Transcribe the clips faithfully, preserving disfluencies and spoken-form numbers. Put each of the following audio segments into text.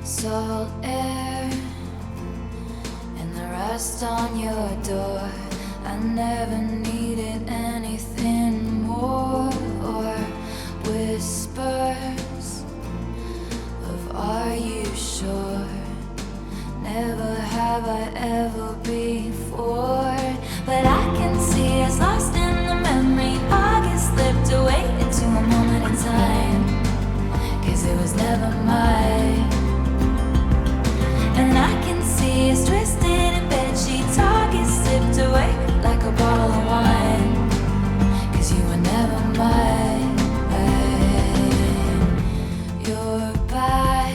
salt air and the rust on your door. I never needed anything more, or whispers of "Are you sure?" Never have I ever before. But I can see us lost in the memory. August slipped away into a moment in time, 'cause it was never mine. And I can see us twisted in bedsheets. August slipped away like a bottle of wine, 'cause you were never mine. You're back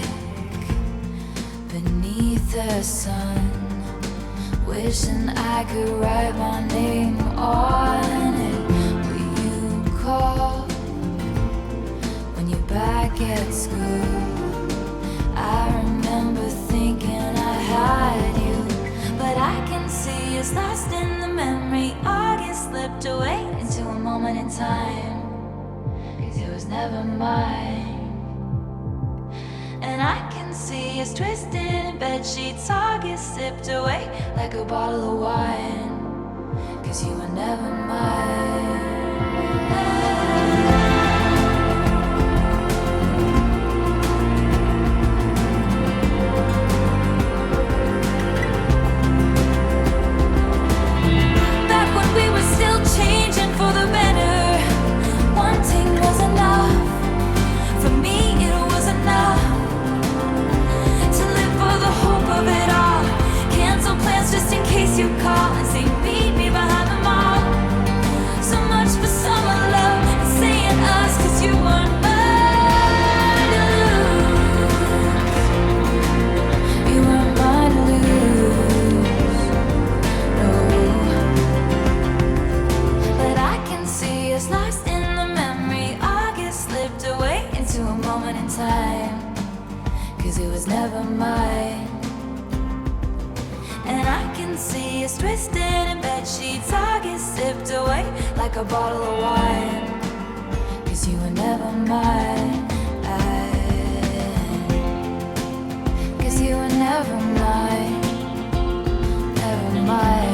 beneath the sun, wishing I could write my name on it. Will you call when you're back at school? I remember thinking I had you, but I can see us lost in the memory. August slipped away into a moment in time, 'cause it was never mine. And I can see us twisted in bedsheets. August sipped away like a bottle of wine, 'cause you were never mine. Back when we were still changing for the better, wanting was enough. For me it was enough to live for the hope of it all. Cancel plans just in case you call and say meet me behind the mall. So much for summer love and saying us, 'cause you weren't mine to lose. You weren't mine to lose, no. But I can see us lost in the memory. August slipped away into a moment in time, 'cause it was never mine. And I can see us twisted in bedsheets. August sipped away like a bottle of wine, 'cause you were never mine. I, 'cause you were never mine, never mine.